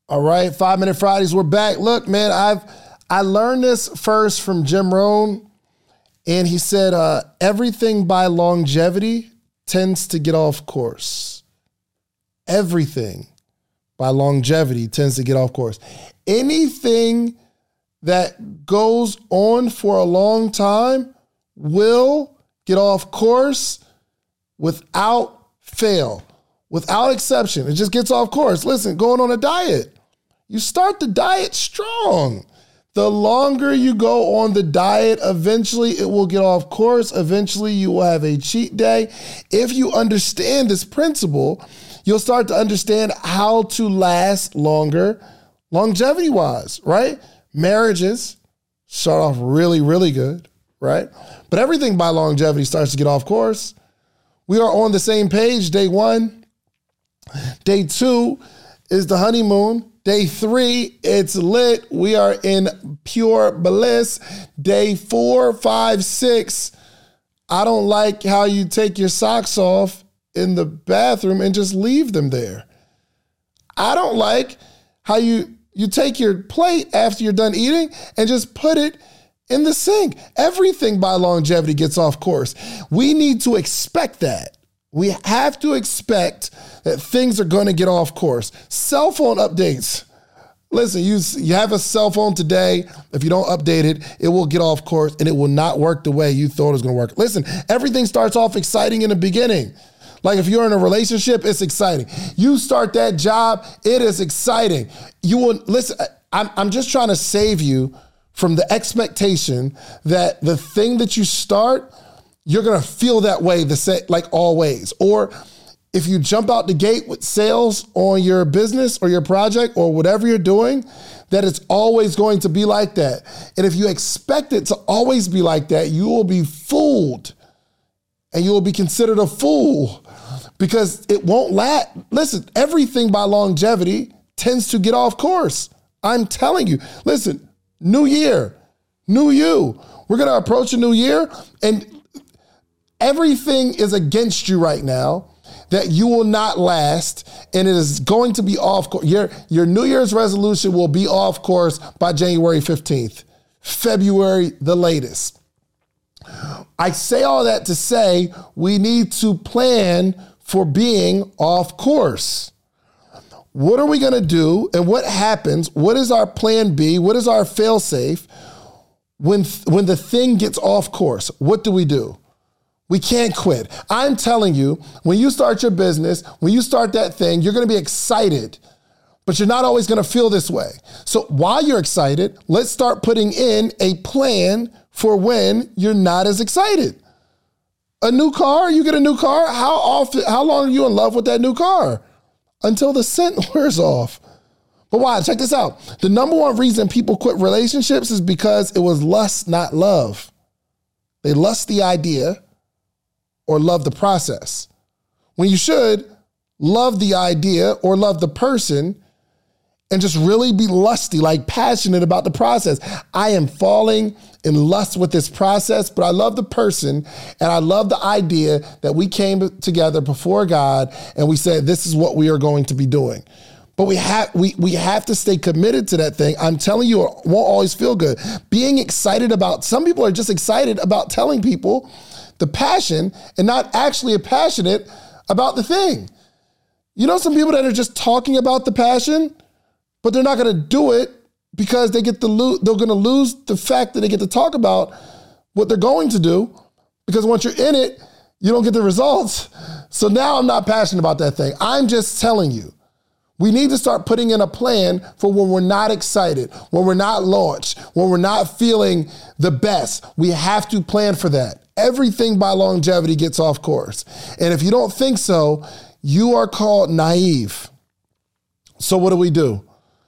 All right, 5 Minute Fridays, we're back. Look, man, I learned this first from Jim Rohn, and he said everything by longevity tends to get off course. Everything by longevity tends to get off course. Anything that goes on for a long time will get off course without fail, without exception. It just gets off course. Listen, going on a diet. You start the diet strong. The longer you go on the diet, eventually it will get off course. Eventually you will have a cheat day. If you understand this principle, you'll start to understand how to last longer longevity-wise, right? Marriages start off really, really good, right? But everything by longevity starts to get off course. We are on the same page, day 1. Day 2 is the honeymoon. Day 3, it's lit. We are in pure bliss. Day 4, 5, 6, I don't like how you take your socks off in the bathroom and just leave them there. I don't like how you take your plate after you're done eating and just put it in the sink. Everything by longevity gets off course. We need to expect that. We have to expect that things are going to get off course. Cell phone updates. Listen, you have a cell phone today. If you don't update it, it will get off course and it will not work the way you thought it was going to work. Listen, everything starts off exciting in the beginning. Like if you're in a relationship, it's exciting. You start that job, it is exciting. You will listen. I'm just trying to save you from the expectation that the thing that you start, you're gonna feel that way like always. Or if you jump out the gate with sales on your business or your project or whatever you're doing, that it's always going to be like that. And if you expect it to always be like that, you will be fooled and you will be considered a fool because it won't last. Listen, everything by longevity tends to get off course. I'm telling you. Listen, new year, new you. We're going to approach a new year and everything is against you right now that you will not last and it is going to be off course. Your New Year's resolution will be off course by January 15th, February the latest. I say all that to say we need to plan for being off course. What are we going to do and what happens? What is our plan B? What is our fail safe when the thing gets off course? What do? We can't quit. I'm telling you, when you start your business, when you start that thing, you're going to be excited, but you're not always going to feel this way. So while you're excited, let's start putting in a plan for when you're not as excited. A new car, you get a new car. How long are you in love with that new car? Until the scent wears off. But why? Check this out. The number one reason people quit relationships is because it was lust, not love. They lust the idea or love the process. When you should love the idea or love the person and just really be lusty, like passionate about the process. I am falling in lust with this process, but I love the person and I love the idea that we came together before God and we said, this is what we are going to be doing. But we have to stay committed to that thing. I'm telling you, it won't always feel good. Being excited about, some people are just excited about telling people the passion and not actually passionate about the thing. You know some people that are just talking about the passion, but they're not going to do it because they're going to lose the fact that they get to talk about what they're going to do because once you're in it, you don't get the results. So now I'm not passionate about that thing. I'm just telling you, we need to start putting in a plan for when we're not excited, when we're not launched, when we're not feeling the best. We have to plan for that. Everything by longevity gets off course. And if you don't think so, you are called naive. So what do?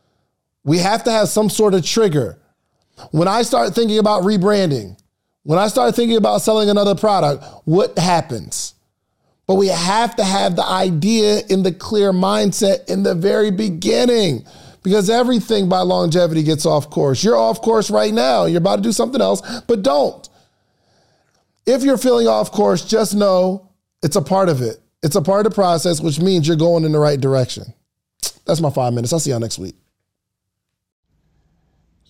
We have to have some sort of trigger. When I start thinking about rebranding, when I start thinking about selling another product, what happens? But we have to have the idea in the clear mindset in the very beginning because everything by longevity gets off course. You're off course right now. You're about to do something else, but don't. If you're feeling off course, just know it's a part of it. It's a part of the process, which means you're going in the right direction. That's my 5 minutes. I'll see y'all next week.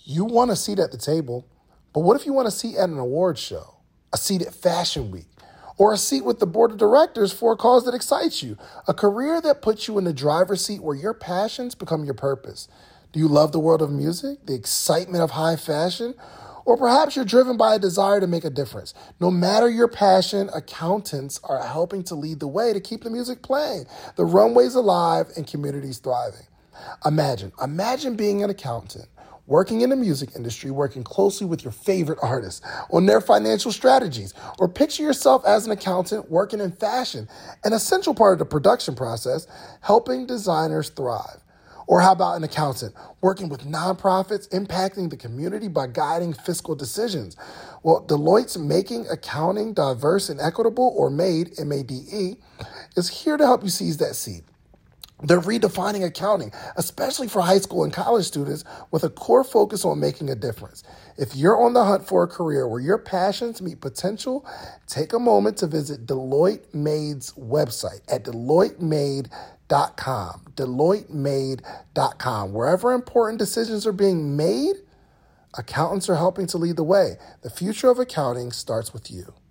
You want a seat at the table, but what if you want a seat at an awards show, a seat at Fashion Week, or a seat with the board of directors for a cause that excites you, a career that puts you in the driver's seat where your passions become your purpose? Do you love the world of music, the excitement of high fashion? Or perhaps you're driven by a desire to make a difference. No matter your passion, accountants are helping to lead the way to keep the music playing, the runways alive, and communities thriving. Imagine being an accountant, working in the music industry, working closely with your favorite artists on their financial strategies. Or picture yourself as an accountant working in fashion, an essential part of the production process, helping designers thrive. Or how about an accountant working with nonprofits, impacting the community by guiding fiscal decisions? Well, Deloitte's Making Accounting Diverse and Equitable, or MADE, M-A-D-E, is here to help you seize that seat. They're redefining accounting, especially for high school and college students, with a core focus on making a difference. If you're on the hunt for a career where your passions meet potential, take a moment to visit Deloitte Made's website at DeloitteMade.com. DeloitteMade.com. Wherever important decisions are being made, accountants are helping to lead the way. The future of accounting starts with you.